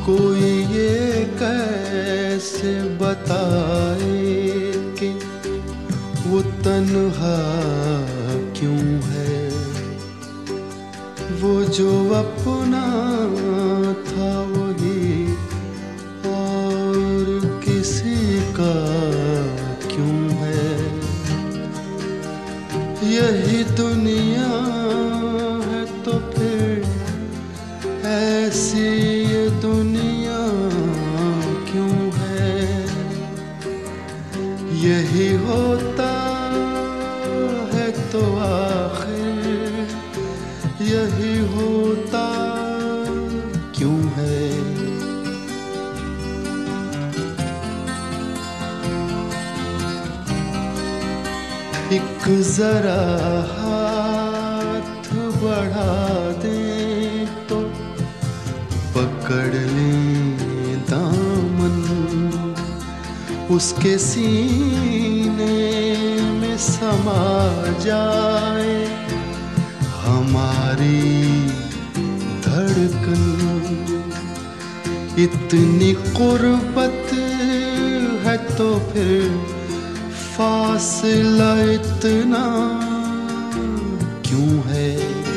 कोई ये कैसे बताए कि वो तन्हा क्यों है। वो जो अपना था वही और किसी का क्यों है। यही दुनिया है तो फिर ऐसी ये दुनिया क्यों है। यही होता है तो आखिर यही होता क्यों है। एक जरा हाथ बढ़ा दे तो पकड़ लें दामन, उसके सीने में समा जाए हमारी धड़कन। इतनी कुर्बत है तो फिर फासला इतना क्यों है।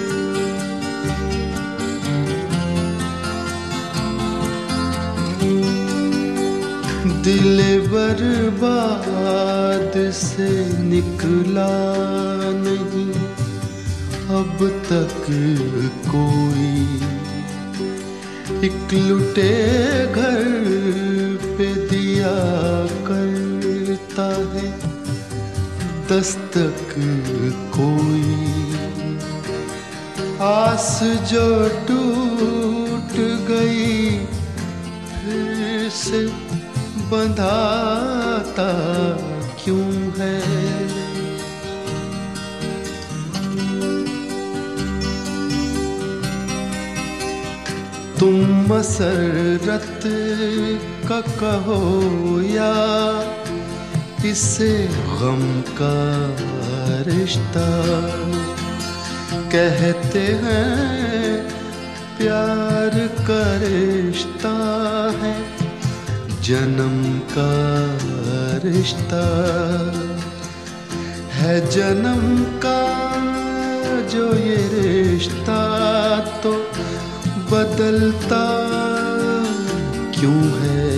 दिल बर्बाद से निकला नहीं अब तक कोई। एक लुटे घर पे दिया करता है दस्तक कोई। आस जो टूट गई फिर से बंधाता क्यों है। तुम मसरत का कहो या इसे गम का रिश्ता। कहते हैं प्यार का रिश्ता है जन्म का रिश्ता है जन्म का जो ये रिश्ता तो बदलता क्यों है।